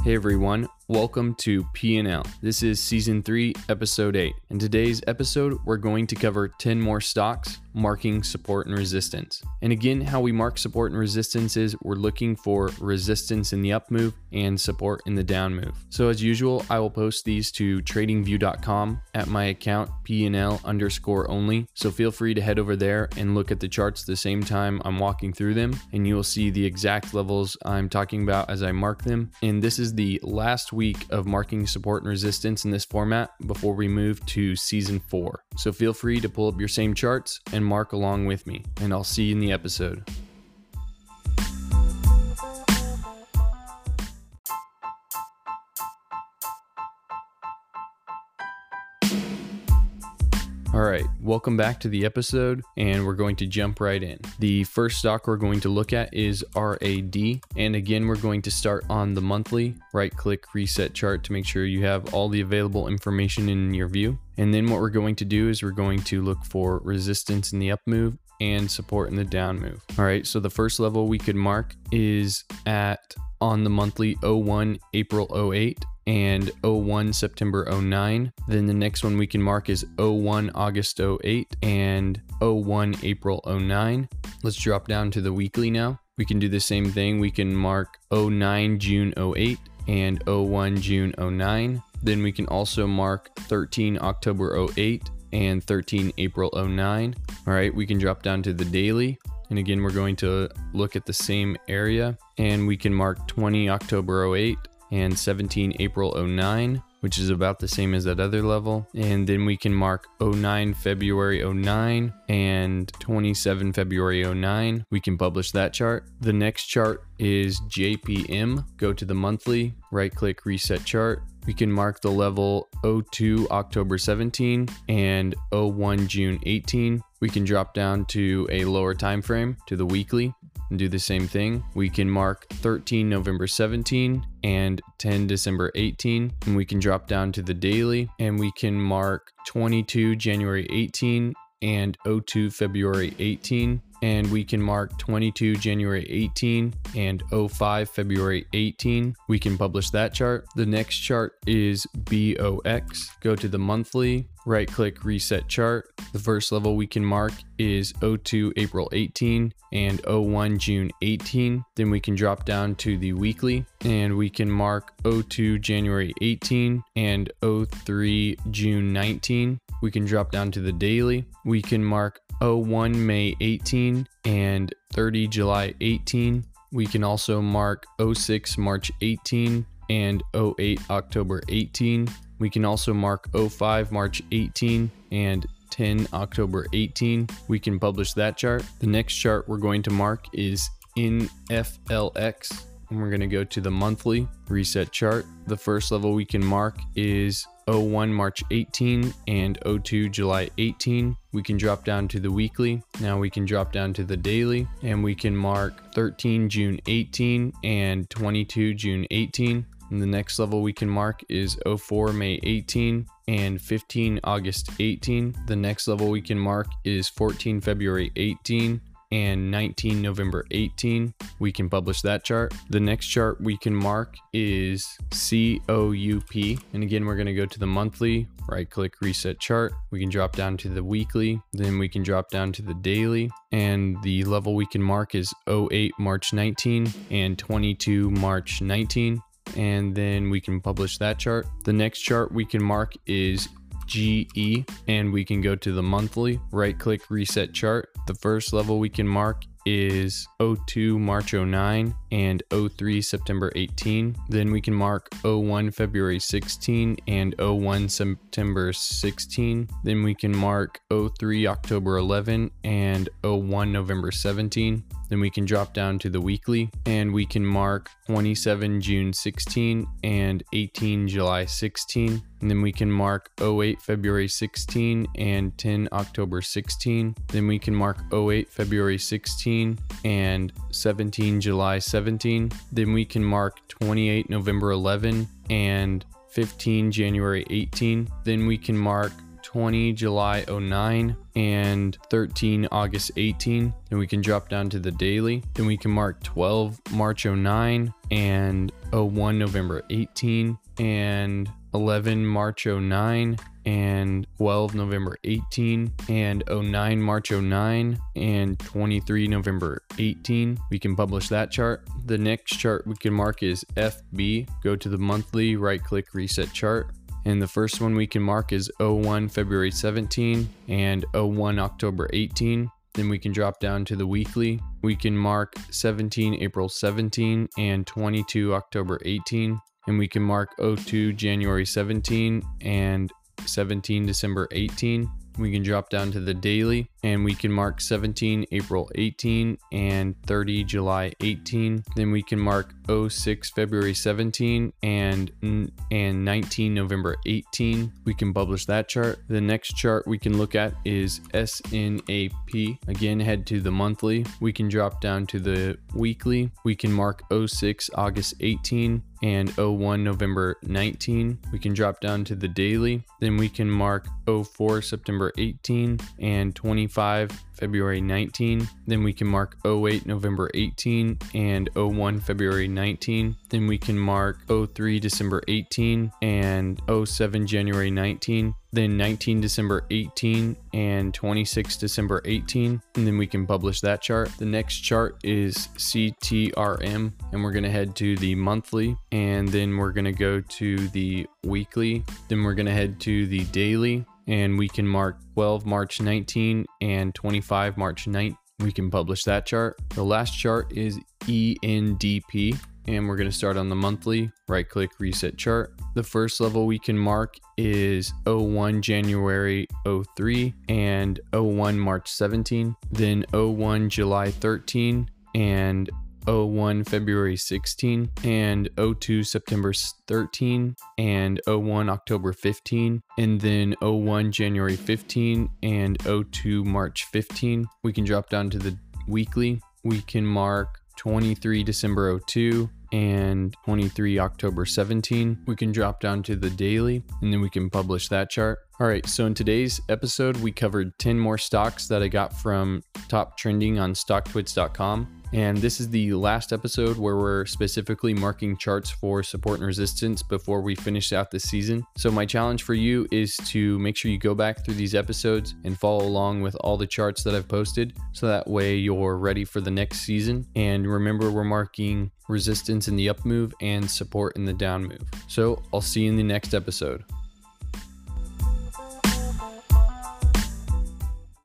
Hey everyone, welcome to P&L. This is Season 3, Episode 8. In today's episode, we're going to cover 10 more stocks, marking support and resistance. And again, how we mark support and resistance is we're looking for resistance in the up move and support in the down move. So as usual, I will post these to tradingview.com at my account P&L_only. So feel free to head over there and look at the charts the same time I'm walking through them, and you will see the exact levels I'm talking about as I mark them. And this is the last week of marking support and resistance in this format before we move to Season 4. So feel free to pull up your same charts and mark along with me, and I'll see you in the episode. Alright, welcome back to the episode, and we're going to jump right in. The first stock we're going to look at is RAD, and again we're going to start on the monthly. Right click reset chart to make sure you have all the available information in your view. And then what we're going to do is we're going to look for resistance in the up move and support in the down move. Alright, so the first level we could mark is at on the monthly 01 April 08 and 01 September 09. Then the next one we can mark is 01 August 08 and 01 April 09. Let's drop down to the weekly now. We can do the same thing. We can mark 09 June 08 and 01 June 09. Then we can also mark 13 October 08 and 13 April 09. All right, we can drop down to the daily. And again, we're going to look at the same area, and we can mark 20 October 08 and 17 April 09, which is about the same as that other level. And then we can mark 09 February 09 and 27 February 09. We can publish that chart. The next chart is JPM. Go to the monthly, right click reset chart. We can mark the level 02 October 17 and 01 June 18. We can drop down to a lower time frame to the weekly and do the same thing. We can mark 13 November 17 and 10 December 18. And we can drop down to the daily, and we can mark 22 January 18 and 02 February 18. And we can mark 22 January 18 and 05 February 18. We can publish that chart. The next chart is BOX. Go to the monthly, right click reset chart. The first level we can mark is 02 April 18 and 01 June 18. Then we can drop down to the weekly, and we can mark 02 January 18 and 03 June 19. We can drop down to the daily. We can mark 01 May 18 and 30 July 18. We can also mark 06 March 18 and 08 October 18. We can also mark 05 March 18 and 10 October 18. We can publish that chart. The next chart we're going to mark is NFLX, and we're going to go to the monthly reset chart. The first level we can mark is 01 March 18 and 02 July 18. We can drop down to the weekly. Now we can drop down to the daily, and we can mark 13 June 18 and 22 June 18. And the next level we can mark is 04 May 18 and 15 August 18. The next level we can mark is 14 February 18 and 19 November 18. We can publish that chart. The next chart we can mark is COUP. And again, we're gonna go to the monthly, right click reset chart. We can drop down to the weekly, then we can drop down to the daily. And the level we can mark is 08 March 19 and 22 March 19. And then we can publish that chart. The next chart we can mark is GE, and we can go to the monthly, right click reset chart. The first level we can mark is 02 March 09 and 03 September 18. Then we can mark 01 February 16 and 01 September 16. Then we can mark 03 October 11 and 01 November 17. Then we can drop down to the weekly, and we can mark 27 June 16 and 18 July 16. And then we can mark 08 February 16 and 10 October 16. Then we can mark 08 February 16 and 17 July 17. Then we can mark 28 November 11 and 15 January 18. Then we can mark 20 July 09 and 13 August 18. Then we can drop down to the daily. Then we can mark 12 March 09 and 01 November 18 and 11 March 09 and 12 November 18 and 09 March 09 and 23 November 18. We can publish that chart. The next chart we can mark is FB. Go to the monthly, right click reset chart. And the first one we can mark is 01 February 17 and 01 October 18. Then we can drop down to the weekly. We can mark 17 April 17 and 22 October 18. And we can mark 02 January 17 and 17 December 18. We can drop down to the daily and we can mark 17 April 18 and 30 July 18. Then we can mark 06 February 17 and 19 November 18. We can publish that chart. The next chart we can look at is SNAP. Again, head to the monthly. We can drop down to the weekly. We can mark 06 August 18 and 01 November 19. We can drop down to the daily. Then we can mark 04 September 18 and 25 February 19. Then we can mark 08 November 18 and 01 February 19. Then we can mark 03 December 18 and 07 January 19. Then 19 December 18 and 26 December 18. And then we can publish that chart. The next chart is CTRM, and we're going to head to the monthly, and then we're going to go to the weekly. Then we're going to head to the daily, and we can mark 12 March 19 and 25 March 19. We can publish that chart. The last chart is ENDP, and we're going to start on the monthly. Right click reset chart. The first level we can mark is 01 January 03 and 01 March 17. Then 01 July 13 and 01 February 16 and 02 September 13 and 01 October 15, and then 01 January 15 and 02 March 15. We can drop down to the weekly. We can mark 23 December 02 and 23 October 17. We can drop down to the daily, and then we can publish that chart. All right, so in today's episode, we covered 10 more stocks that I got from Top Trending on StockTwits.com. And this is the last episode where we're specifically marking charts for support and resistance before we finish out the season. So my challenge for you is to make sure you go back through these episodes and follow along with all the charts that I've posted, so that way you're ready for the next season. And remember, we're marking resistance in the up move and support in the down move. So I'll see you in the next episode.